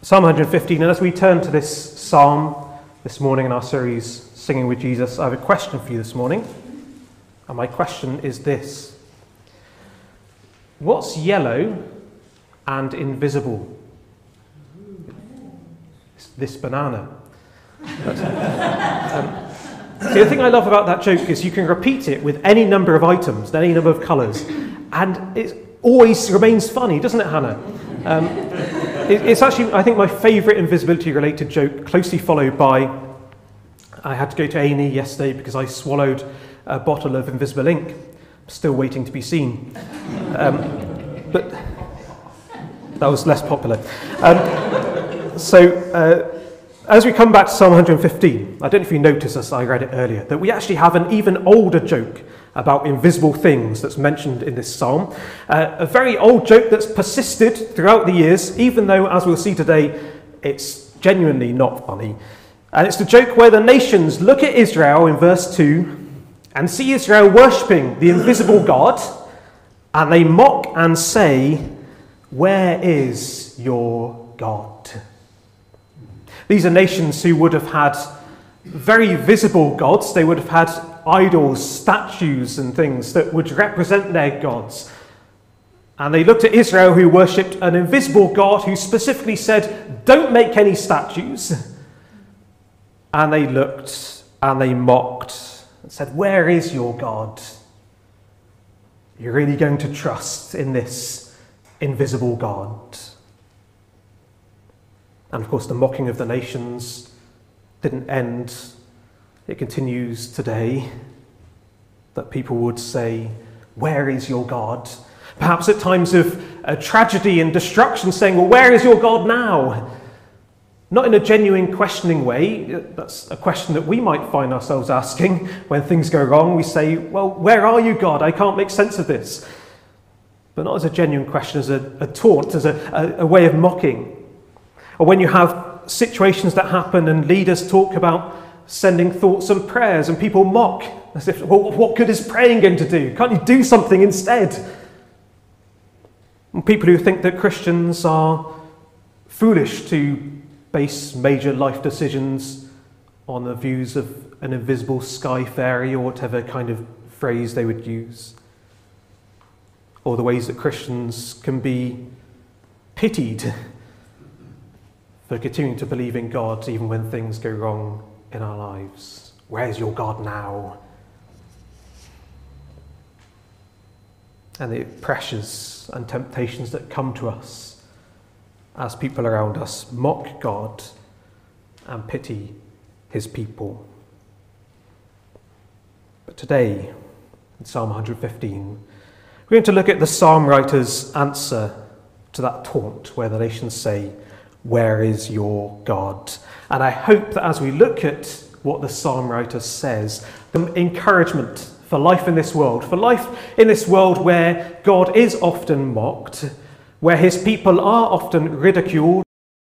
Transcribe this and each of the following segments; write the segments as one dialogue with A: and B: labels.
A: Psalm 115, and as we turn to this psalm this morning in our series, Singing with Jesus, I have a question for you this morning. And my question is this: what's yellow and invisible? It's this banana. The thing I love about that joke is you can repeat it with any number of items, any number of colours, and it always remains funny, doesn't it, Hannah? It's actually, I think, my favourite invisibility-related joke, closely followed by, I had to go to A&E yesterday because I swallowed a bottle of invisible ink, still waiting to be seen. But that was less popular. As we come back to Psalm 115, I don't know if you noticed as I read it earlier, that we actually have an even older joke about invisible things that's mentioned in this psalm. A very old joke that's persisted throughout the years, even though, as we'll see today, it's genuinely not funny. And it's the joke where the nations look at Israel in verse 2 and see Israel worshipping the invisible God, and they mock and say, "Where is your God?" These are nations who would have had very visible gods. They would have had idols, statues and things that would represent their gods. And they looked at Israel, who worshipped an invisible God who specifically said, "Don't make any statues." And they looked and they mocked and said, "Where is your God? You're really going to trust in this invisible God?" And of course, the mocking of the nations didn't end. It continues today, that people would say, "Where is your God?" Perhaps at times of tragedy and destruction, saying, "Well, where is your God now?" Not in a genuine questioning way. That's a question that we might find ourselves asking when things go wrong. We say, "Well, where are you, God? I can't make sense of this." But not as a genuine question, as a taunt, as a way of mocking. Or when you have situations that happen and leaders talk about sending thoughts and prayers, and people mock as if, "Well, what good is praying going to do? Can't you do something instead?" And people who think that Christians are foolish to base major life decisions on the views of an invisible sky fairy, or whatever kind of phrase they would use. Or the ways that Christians can be pitied for continuing to believe in God even when things go wrong in our lives. Where's your God now? And the pressures and temptations that come to us as people around us mock God and pity his people. But today, in Psalm 115, we're going to look at the psalm writer's answer to that taunt where the nations say, "Where is your God?" And I hope that as we look at what the psalm writer says, the encouragement for life in this world where God is often mocked, where his people are often ridiculed,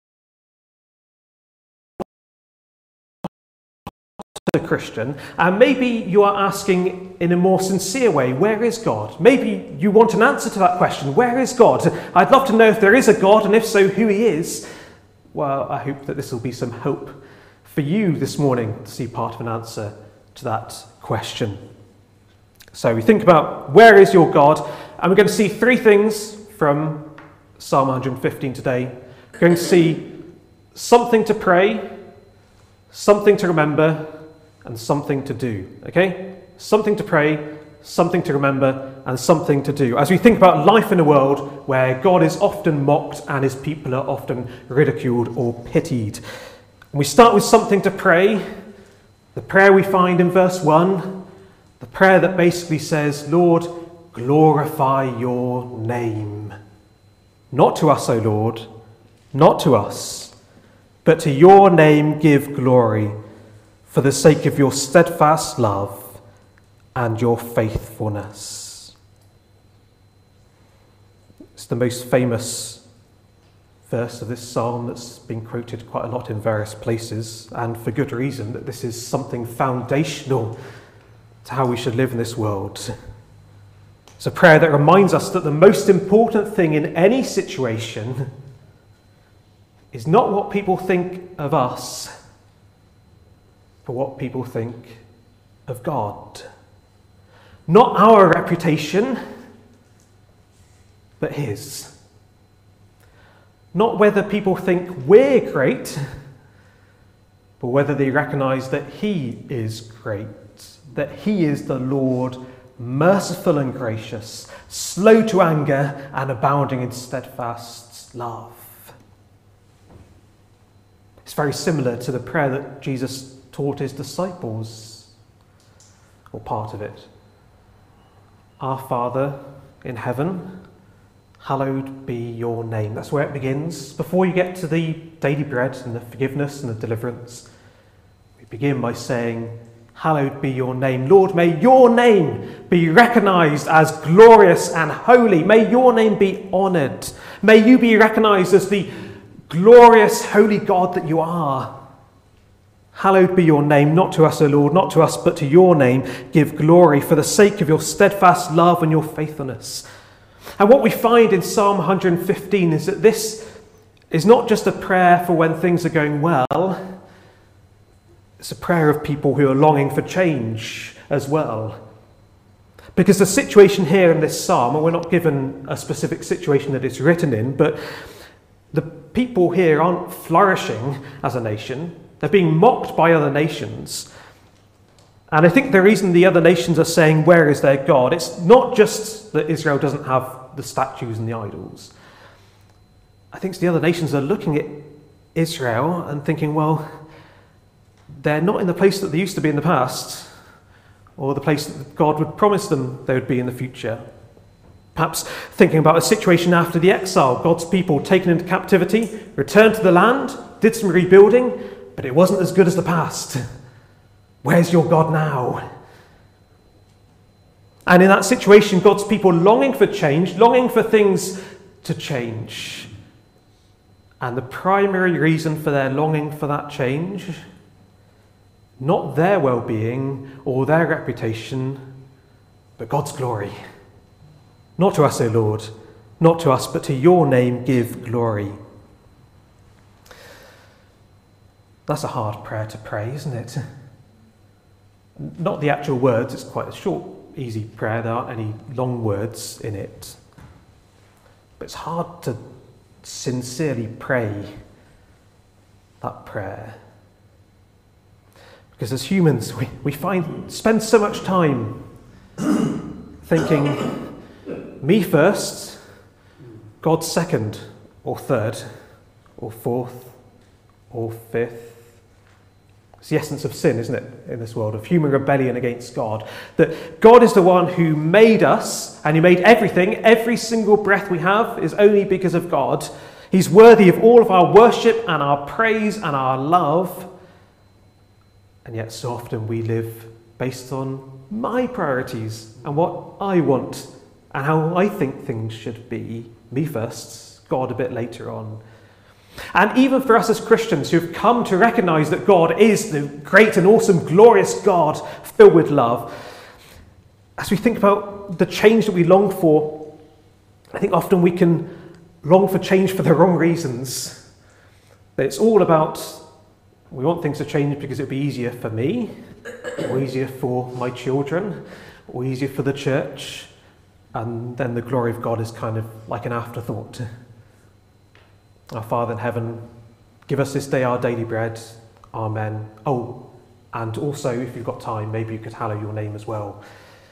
A: a Christian, and maybe you are asking in a more sincere way, "Where is God?" Maybe you want an answer to that question, "Where is God?" I'd love to know if there is a God, and if so, who he is. Well, I hope that this will be some hope for you this morning to see part of an answer to that question. So we think about where is your God, and we're going to see three things from Psalm 115 today. We're going to see something to pray, something to remember, and something to do. Okay? Something to pray, something to remember, and something to do. As we think about life in a world where God is often mocked and his people are often ridiculed or pitied. And we start with something to pray. The prayer we find in verse 1, the prayer that basically says, "Lord, glorify your name." Not to us, O Lord, not to us, but to your name give glory, for the sake of your steadfast love and your faithfulness. It's the most famous verse of this psalm that's been quoted quite a lot in various places, and for good reason, that this is something foundational to how we should live in this world. It's a prayer that reminds us that the most important thing in any situation is not what people think of us, but what people think of God. Not our reputation, but his. Not whether people think we're great, but whether they recognise that he is great, that he is the Lord, merciful and gracious, slow to anger and abounding in steadfast love. It's very similar to the prayer that Jesus taught his disciples, or part of it. Our Father in heaven, hallowed be your name. That's where it begins. Before you get to the daily bread and the forgiveness and the deliverance, we begin by saying, hallowed be your name. Lord, may your name be recognised as glorious and holy. May your name be honoured. May you be recognised as the glorious, holy God that you are. Hallowed be your name, not to us, O Lord, not to us, but to your name. Give glory for the sake of your steadfast love and your faithfulness. And what we find in Psalm 115 is that this is not just a prayer for when things are going well. It's a prayer of people who are longing for change as well. Because the situation here in this psalm, and we're not given a specific situation that it's written in, but the people here aren't flourishing as a nation. They're being mocked by other nations. And I think the reason the other nations are saying, where is their God? It's not just that Israel doesn't have the statues and the idols. I think the other nations are looking at Israel and thinking, well, they're not in the place that they used to be in the past, or the place that God would promise them they would be in the future. Perhaps thinking about a situation after the exile, God's people taken into captivity, returned to the land, did some rebuilding, but it wasn't as good as the past. Where's your God now? And in that situation, God's people longing for change, longing for things to change. And the primary reason for their longing for that change, not their well-being or their reputation, but God's glory. Not to us, O Lord, not to us, but to your name give glory. That's a hard prayer to pray, isn't it? Not the actual words, it's quite a short, easy prayer. There aren't any long words in it. But it's hard to sincerely pray that prayer. Because as humans, we spend so much time thinking, me first, God second, or third, or fourth, or fifth. It's the essence of sin, isn't it, in this world, of human rebellion against God. That God is the one who made us, and he made everything. Every single breath we have is only because of God. He's worthy of all of our worship and our praise and our love. And yet so often we live based on my priorities and what I want and how I think things should be. Me first, God a bit later on. And even for us as Christians who've come to recognise that God is the great and awesome, glorious God filled with love, as we think about the change that we long for, I think often we can long for change for the wrong reasons. That it's all about, we want things to change because it'd be easier for me, or easier for my children, or easier for the church, and then the glory of God is kind of like an afterthought. Our Father in heaven, give us this day our daily bread. Amen. Oh, and also, if you've got time, maybe you could hallow your name as well.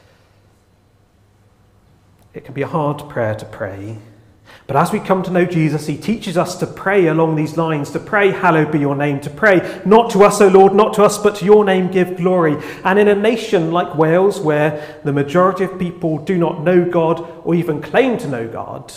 A: It can be a hard prayer to pray, but as we come to know Jesus, he teaches us to pray along these lines, to pray, hallowed be your name, to pray, not to us, O Lord, not to us, but to your name give glory. And in a nation like Wales, where the majority of people do not know God or even claim to know God,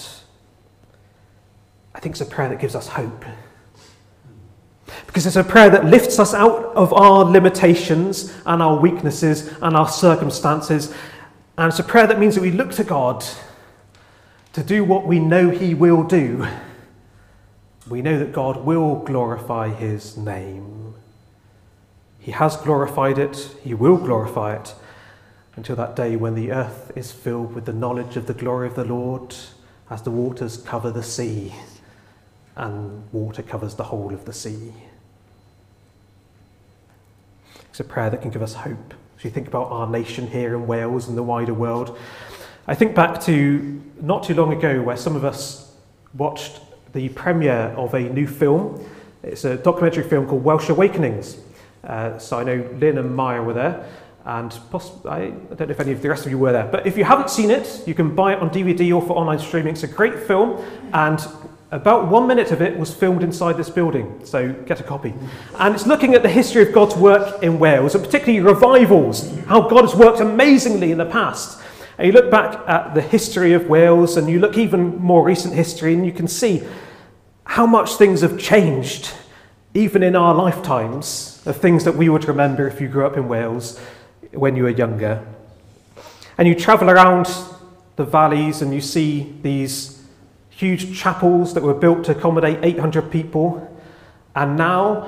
A: I think it's a prayer that gives us hope. Because it's a prayer that lifts us out of our limitations and our weaknesses and our circumstances. And it's a prayer that means that we look to God to do what we know he will do. We know that God will glorify his name. He has glorified it. He will glorify it until that day when the earth is filled with the knowledge of the glory of the Lord as the waters cover the sea. and water covers the whole of the sea. It's a prayer that can give us hope. As you think about our nation here in Wales and the wider world, I think back to not too long ago where some of us watched the premiere of a new film. It's a documentary film called Welsh Awakenings. So I know Lynn and Maya were there, and I don't know if any of the rest of you were there. But if you haven't seen it, you can buy it on DVD or for online streaming. It's a great film, and about 1 minute of it was filmed inside this building, so get a copy. And it's looking at the history of God's work in Wales, and particularly revivals, how God has worked amazingly in the past. And you look back at the history of Wales, and you look even more recent history, and you can see how much things have changed, even in our lifetimes, of things that we would remember if you grew up in Wales when you were younger. And you travel around the valleys, and you see these huge chapels that were built to accommodate 800 people. And now,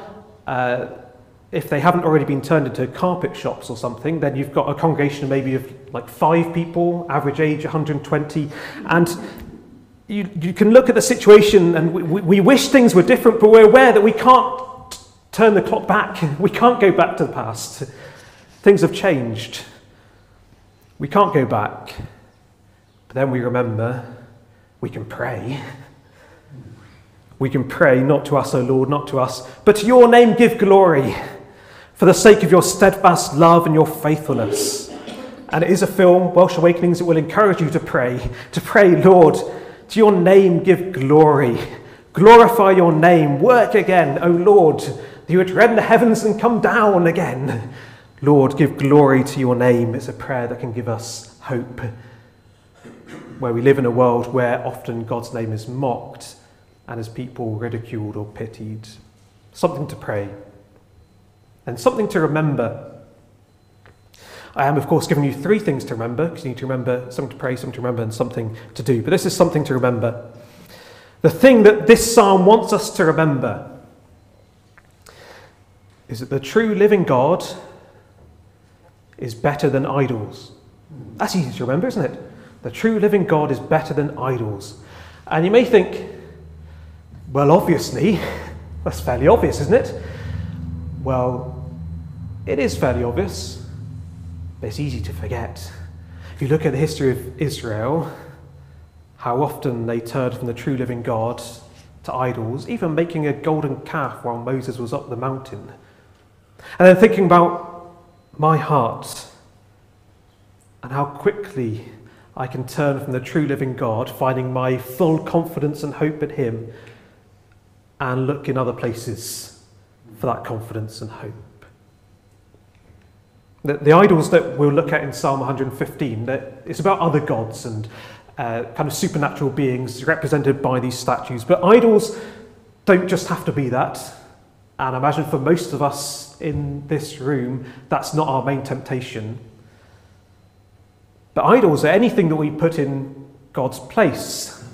A: if they haven't already been turned into carpet shops or something, then you've got a congregation maybe of like 5 people, average age 120. And you can look at the situation, and we wish things were different, but we're aware that we can't turn the clock back. We can't go back to the past. Things have changed. We can't go back. But then we remember we can pray. We can pray, not to us, O Lord, not to us, but to your name give glory, for the sake of your steadfast love and your faithfulness. And it is a film, Welsh Awakenings, that will encourage you to pray, Lord, to your name give glory. Glorify your name. Work again, O Lord, that you would rend the heavens and come down again. Lord, give glory to your name. It's a prayer that can give us hope, where we live in a world where often God's name is mocked and his people ridiculed or pitied. Something to pray and something to remember. I am, of course, giving you 3 things to remember, because you need to remember something to pray, something to remember, and something to do. But this is something to remember. The thing that this psalm wants us to remember is that the true living God is better than idols. That's easy to remember, isn't it? The true living God is better than idols. And you may think, well, obviously, that's fairly obvious, isn't it? Well, it is fairly obvious, but it's easy to forget. If you look at the history of Israel, how often they turned from the true living God to idols, even making a golden calf while Moses was up the mountain. And then thinking about my heart and how quickly I can turn from the true living God, finding my full confidence and hope in him, and look in other places for that confidence and hope. The idols that we'll look at in Psalm 115, it's about other gods and kind of supernatural beings represented by these statues. But idols don't just have to be that. And I imagine for most of us in this room, that's not our main temptation. But idols are anything that we put in God's place.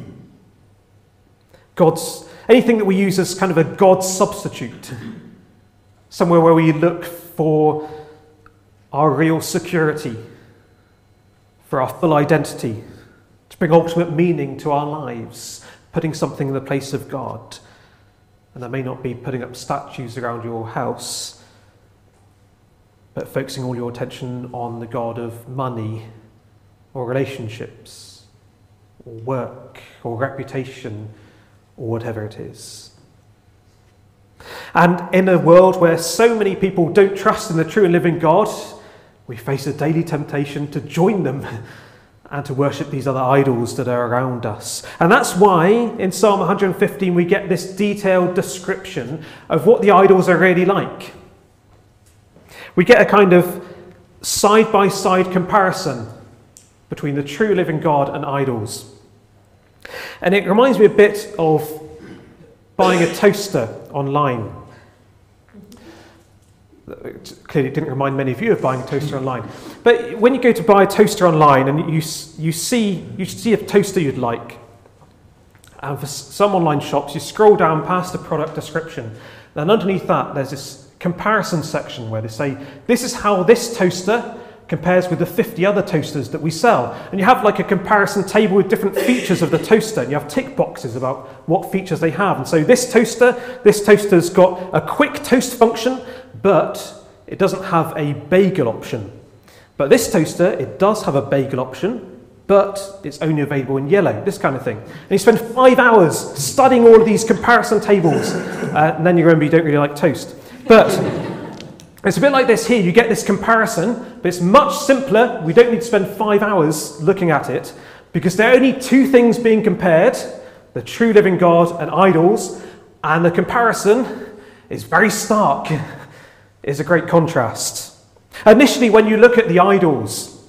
A: Anything that we use as kind of a God substitute. Somewhere where we look for our real security, for our full identity, to bring ultimate meaning to our lives, putting something in the place of God. And that may not be putting up statues around your house, but focusing all your attention on the God of money or relationships or work or reputation or whatever it is. And in a world where so many people don't trust in the true and living God, we face a daily temptation to join them and to worship these other idols that are around us. And that's why in Psalm 115 we get this detailed description of what the idols are really like. We get a kind of side-by-side comparison between the true living God and idols. And it reminds me a bit of buying a toaster online. Clearly it didn't remind many of you of buying a toaster online. But when you go to buy a toaster online and you see a toaster you'd like, and for some online shops you scroll down past the product description, and underneath that there's this comparison section where they say, this is how this toaster compares with the 50 other toasters that we sell. And you have like a comparison table with different features of the toaster, and you have tick boxes about what features they have. And so this toaster's got a quick toast function, but it doesn't have a bagel option. But this toaster, it does have a bagel option, but it's only available in yellow, this kind of thing. And you spend 5 hours studying all of these comparison tables, and then you remember you don't really like toast. But it's a bit like this here. You get this comparison, but it's much simpler. We don't need to spend 5 hours looking at it, because there are only two things being compared, the true living God and idols, and the comparison is very stark. It's a great contrast. Initially, when you look at the idols,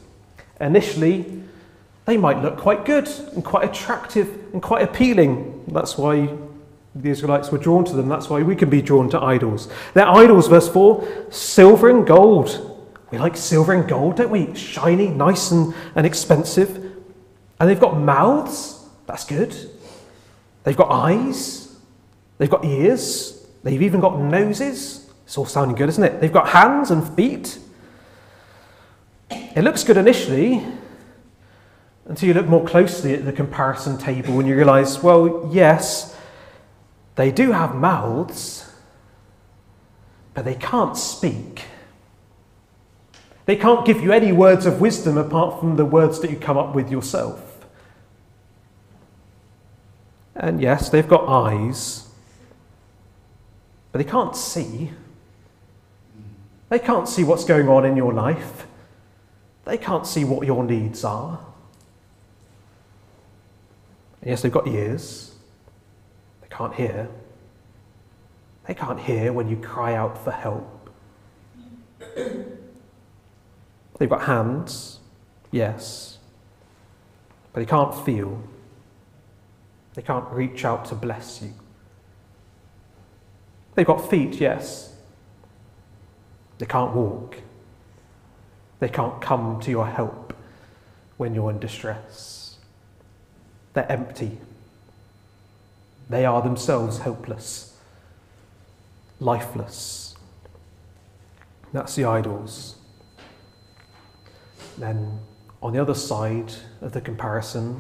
A: they might look quite good and quite attractive and quite appealing. That's why the Israelites were drawn to them. That's why we can be drawn to idols. They're idols, verse 4, silver and gold. We like silver and gold, don't we? Shiny, nice and expensive. And they've got mouths. That's good. They've got eyes. They've got ears. They've even got noses. It's all sounding good, isn't it? They've got hands and feet. It looks good initially, until you look more closely at the comparison table and you realise, well, yes, they do have mouths, but they can't speak. They can't give you any words of wisdom apart from the words that you come up with yourself. And yes, they've got eyes, but they can't see. They can't see what's going on in your life. They can't see what your needs are. And yes, they've got ears. They can't hear. They can't hear when you cry out for help. They've got hands, yes, but they can't feel. They can't reach out to bless you. They've got feet, yes. They can't walk. They can't come to your help when you're in distress. They're empty. They are themselves helpless, lifeless. That's the idols. Then on the other side of the comparison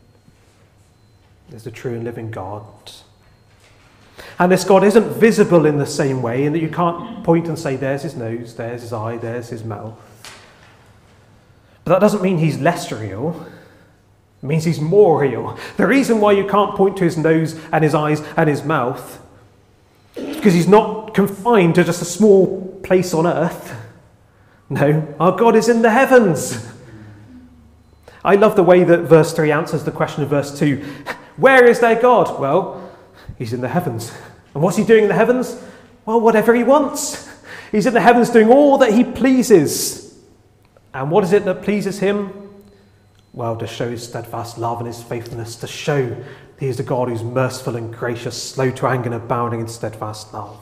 A: is the true and living God. And this God isn't visible in the same way, in that you can't point and say, there's his nose, there's his eye, there's his mouth. But that doesn't mean he's less real. It means he's more real. The reason why you can't point to his nose and his eyes and his mouth is because he's not confined to just a small place on earth. No, our God is in the heavens. I love the way that verse 3 answers the question of verse 2. Where is their God? Well, he's in the heavens. And what's he doing in the heavens? Well, whatever he wants. He's in the heavens doing all that he pleases. And what is it that pleases him? Well, to show his steadfast love and his faithfulness, to show that he is a God who's merciful and gracious, slow to anger and abounding in steadfast love.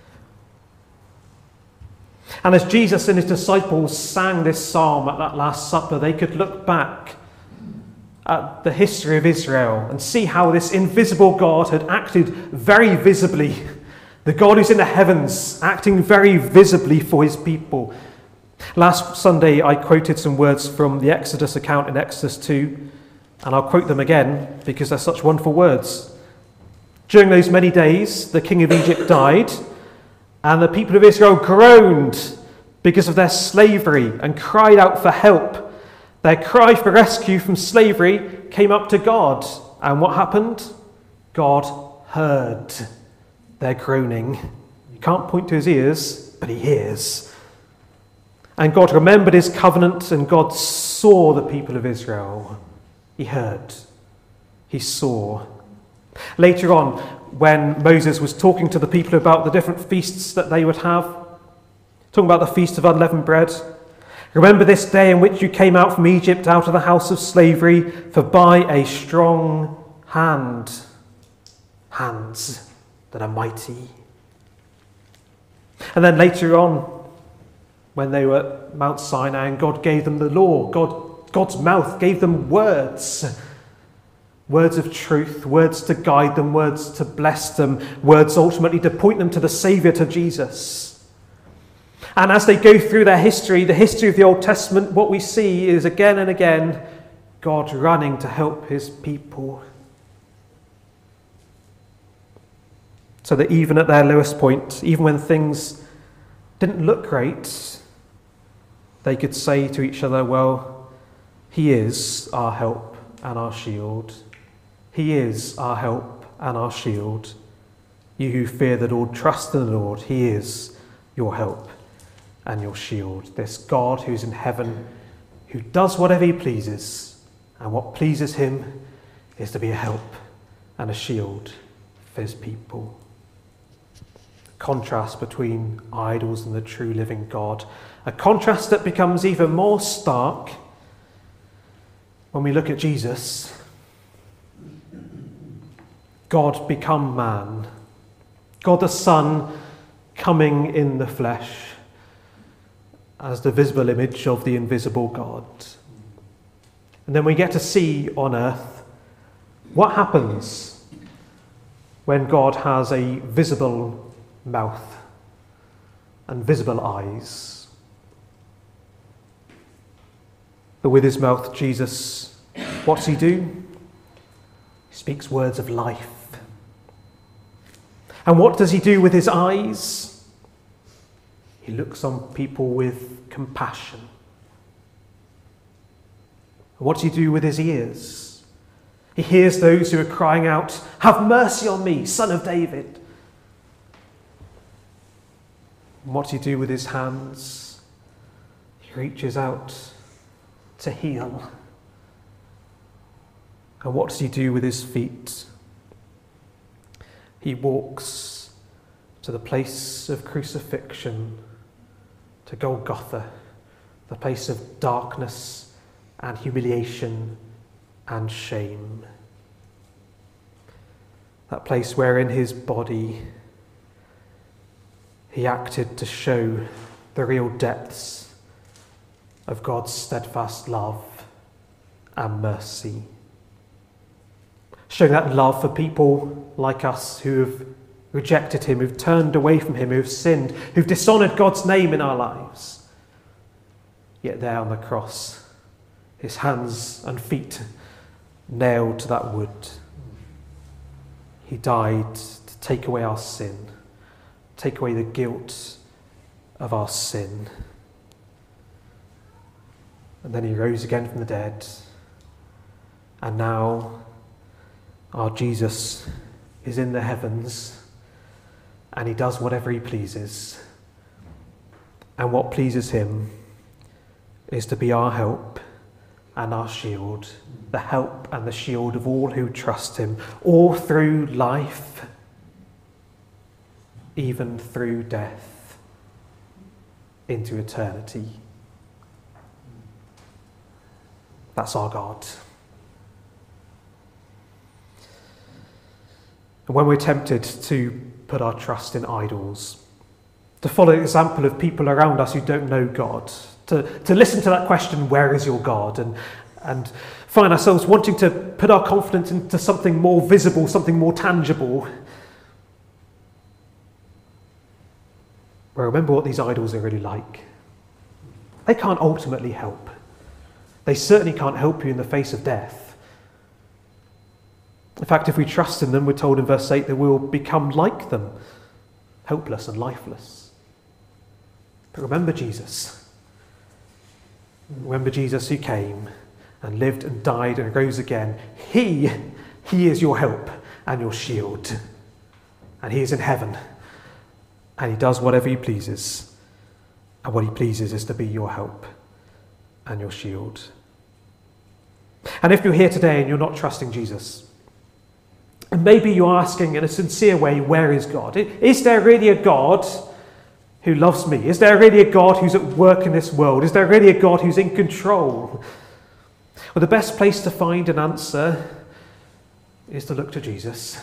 A: And as Jesus and his disciples sang this psalm at that Last Supper, they could look back at the history of Israel and see how this invisible God had acted very visibly. The God who's in the heavens, acting very visibly for his people. Last Sunday, I quoted some words from the Exodus account in Exodus 2, and I'll quote them again because they're such wonderful words. During those many days, the king of Egypt died, and the people of Israel groaned because of their slavery and cried out for help. Their cry for rescue from slavery came up to God. And what happened? God heard their groaning. You can't point to his ears, but he hears. And God remembered his covenant, and God saw the people of Israel. He heard. He saw. Later on, when Moses was talking to the people about the different feasts that they would have, talking about the Feast of Unleavened Bread, remember this day in which you came out from Egypt, out of the house of slavery, for by a strong hand, hands that are mighty. And then later on, when they were at Mount Sinai and God gave them the law, God's mouth gave them words. Words of truth, words to guide them, words to bless them, words ultimately to point them to the Saviour, to Jesus. And as they go through their history, the history of the Old Testament, what we see is again and again God running to help his people. So that even at their lowest point, even when things didn't look great, they could say to each other, well, he is our help and our shield. He is our help and our shield. You who fear the Lord, trust in the Lord. He is your help and your shield. This God who's in heaven, who does whatever he pleases, and what pleases him is to be a help and a shield for his people. Contrast between idols and the true living God. A contrast that becomes even more stark when we look at Jesus. God become man. God the Son coming in the flesh as the visible image of the invisible God. And then we get to see on earth what happens when God has a visible mouth and visible eyes. But with his mouth, Jesus, what's he do? He speaks words of life. And what does he do with his eyes? He looks on people with compassion. And what does he do with his ears? He hears those who are crying out, "Have mercy on me, Son of David." And what does he do with his hands? He reaches out to heal. And what does he do with his feet? He walks to the place of crucifixion, to Golgotha, the place of darkness and humiliation and shame. That place where in his body he acted to show the real depths of God's steadfast love and mercy. Showing that love for people like us who have rejected him, who've turned away from him, who've sinned, who've dishonoured God's name in our lives. Yet there on the cross, his hands and feet nailed to that wood. He died to take away our sin, take away the guilt of our sin. And then he rose again from the dead. And now our Jesus is in the heavens and he does whatever he pleases. And what pleases him is to be our help and our shield, the help and the shield of all who trust him, all through life, even through death, into eternity. That's our God. And when we're tempted to put our trust in idols, to follow the example of people around us who don't know God, to listen to that question, where is your God? And find ourselves wanting to put our confidence into something more visible, something more tangible. Well, remember what these idols are really like. They can't ultimately help. They certainly can't help you in the face of death. In fact, if we trust in them, we're told in verse 8 that we will become like them, helpless and lifeless. But remember Jesus. Remember Jesus who came and lived and died and rose again. He is your help and your shield. And he is in heaven. And he does whatever he pleases. And what he pleases is to be your help and your shield. And if you're here today and you're not trusting Jesus, and maybe you're asking in a sincere way, where is God? Is there really a God who loves me? Is there really a God who's at work in this world? Is there really a God who's in control? Well, the best place to find an answer is to look to Jesus.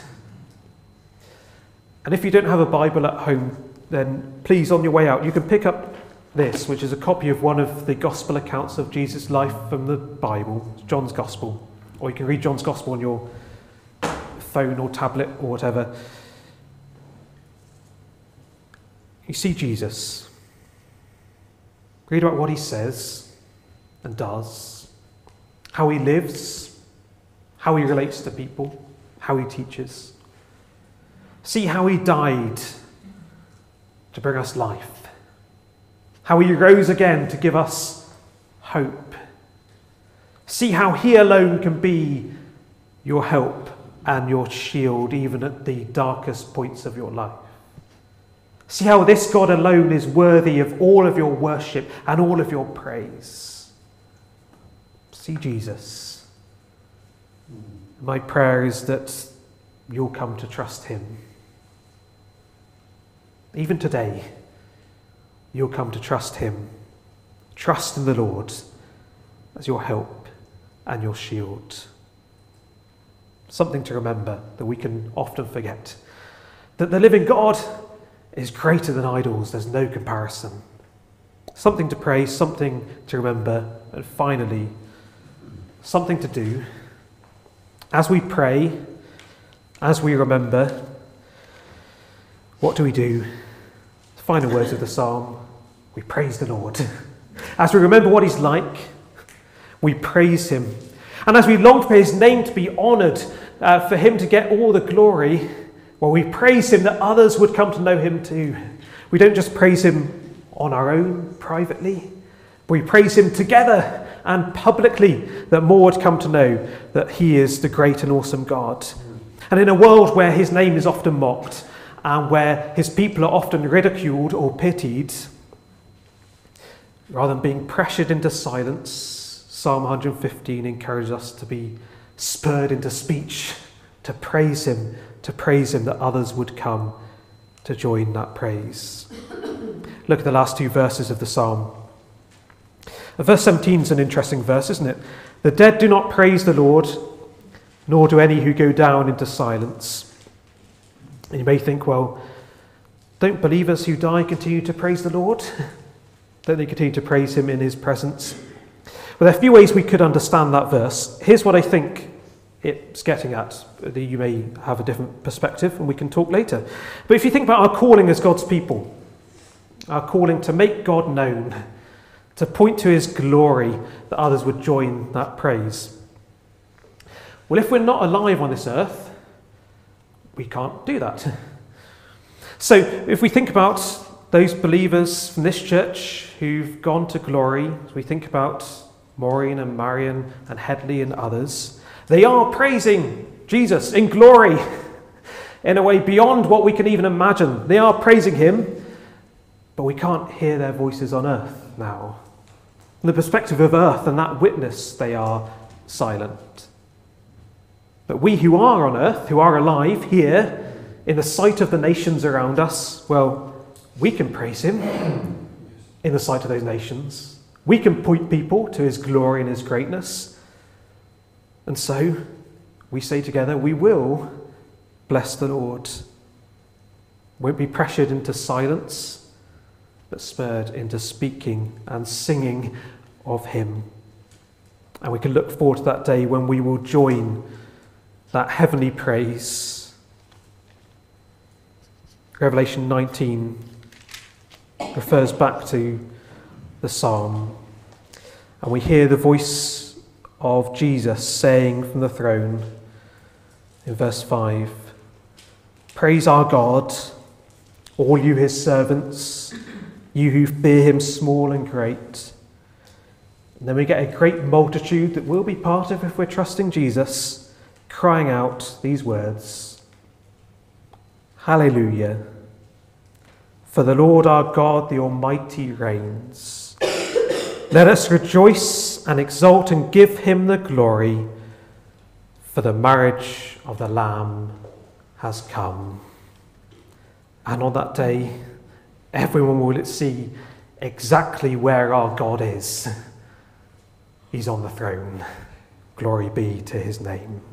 A: And if you don't have a Bible at home, then please, on your way out, you can pick up this, which is a copy of one of the gospel accounts of Jesus' life from the Bible, John's Gospel. Or you can read John's Gospel on your phone or tablet or whatever. You see Jesus. Read about what he says and does, how he lives, how he relates to people, how he teaches. See how he died to bring us life, how he rose again to give us hope. See how he alone can be your help and your shield, even at the darkest points of your life. See how this God alone is worthy of all of your worship and all of your praise. See Jesus. My prayer is that you'll come to trust him. Even today, you'll come to trust him. Trust in the Lord as your help and your shield. Something to remember that we can often forget. That the living God is greater than idols. There's no comparison. Something to praise, something to remember, and finally, something to do. As we pray, as we remember, what do? The final words of the psalm, we praise the Lord. As we remember what he's like, we praise him. And as we long for his name to be honoured, for him to get all the glory, well, we praise him that others would come to know him too. We don't just praise him on our own, privately. We praise him together and publicly, that more would come to know that he is the great and awesome God. And in a world where his name is often mocked and where his people are often ridiculed or pitied, rather than being pressured into silence, Psalm 115 encourages us to be spurred into speech, to praise him that others would come to join that praise. Look at the last two verses of the psalm. Verse 17 is an interesting verse, isn't it? The dead do not praise the Lord, nor do any who go down into silence. And you may think, well, don't believers who die continue to praise the Lord? Don't they continue to praise him in his presence? Well, there are a few ways we could understand that verse. Here's what I think it's getting at. You may have a different perspective and we can talk later. But if you think about our calling as God's people, our calling to make God known, to point to his glory, that others would join that praise. Well, if we're not alive on this earth, we can't do that. So if we think about those believers from this church who've gone to glory, as we think about Maureen and Marion and Headley and others, they are praising Jesus in glory in a way beyond what we can even imagine. They are praising him, but we can't hear their voices on earth now. From the perspective of earth and that witness, they are silent. But we who are on earth, who are alive here, in the sight of the nations around us, well, we can praise him in the sight of those nations. We can point people to his glory and his greatness. And so we say together, we will bless the Lord. Won't be pressured into silence, but spurred into speaking and singing of him. And we can look forward to that day when we will join that heavenly praise. Revelation 19 refers back to the psalm, and we hear the voice of Jesus saying from the throne in verse 5, "Praise our God, all you his servants, you who fear him, small and great." And then we get a great multitude that we'll be part of if we're trusting Jesus, crying out these words, "Hallelujah! For the Lord our God, the Almighty, reigns. Let us rejoice and exult and give him the glory, for the marriage of the Lamb has come." And on that day, everyone will see exactly where our God is. He's on the throne. Glory be to his name.